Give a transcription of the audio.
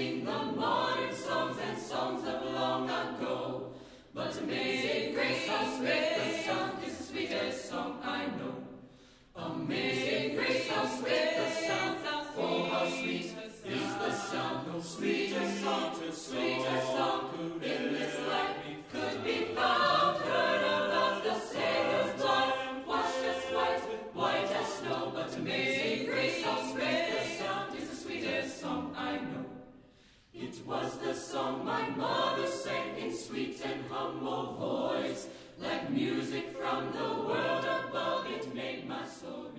sing the modern songs and songs of long ago. But Amazing Grace, how sweet the sound, is the sweetest song I know. Amazing Grace, how sweet the sound, oh how sweet is the sound. No sweeter song in this life could be found. Heard about the Savior's blood, washed us white as snow. But Amazing Grace, how sweet the sound, is the sweetest song I know. It was the song my mother sang in sweet and humble voice, like music from the world above. It made my soul